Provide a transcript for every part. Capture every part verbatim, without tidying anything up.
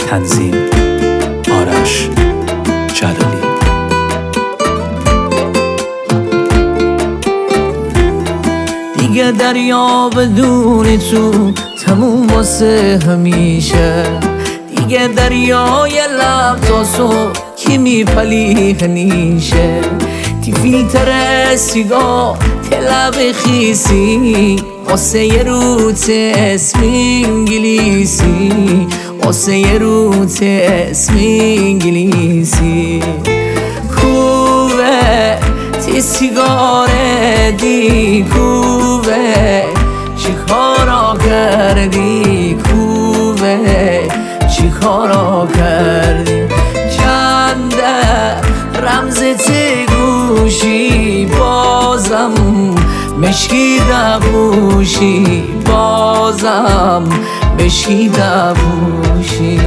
تنظیم آرش جلالی. دیگه دریا بدون تو تموم واسه همیشه، دیگه دریای لب تا صبح کی میپلیه نیشه. تی فیلتر سیگار تلب خیسی واسه یه روت اسم انگلیسی، واسه یه روت اسم انگلیسی. کوبه تی سیگار دی کوبه چی کارا کردی، کوبه چی کارا کردی. چنده رمزت گوشی بازم مشکیده بوشی، بازم مشکیده بوشی.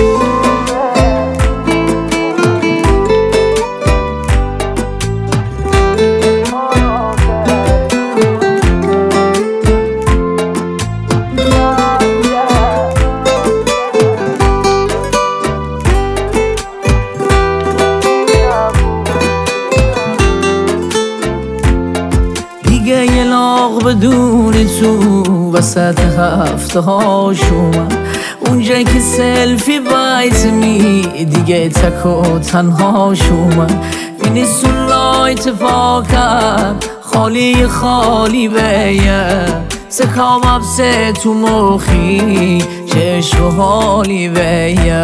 دیگه یه لاغ بدون تو وسط هفته ها شومن، اونجایی که سلفی بایت می دیگه تک و تنها شومن. اینیستون لایت پاکم خالی خالی بیه، سکام ابسه تو مخی چشم و حالی بیه.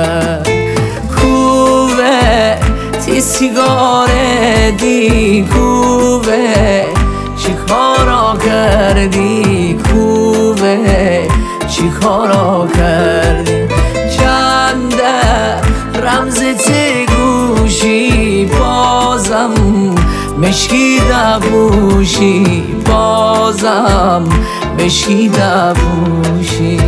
کوبه تی سیگار دی کوبه چی کارا کردی، کوبه چی کارا کردی. چنده رمزت گوشی بازم مشکیده بوشی، بازم مشکیده بوشی.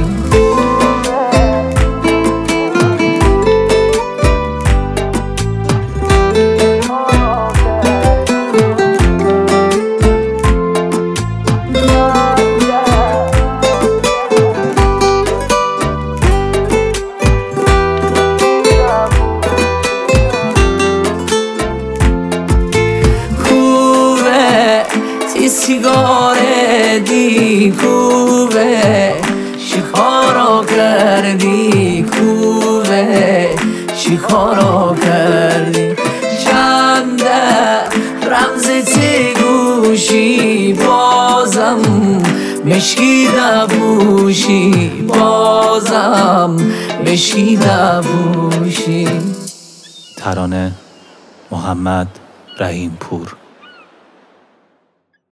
سیگار دی کوبه چی کارا کردی، کوبه چی کارا کردی. چنده رمزت گوشی بازم مشکیده بوشی، بازم مشکیده بوشی. ترانه محمد رحیم پور.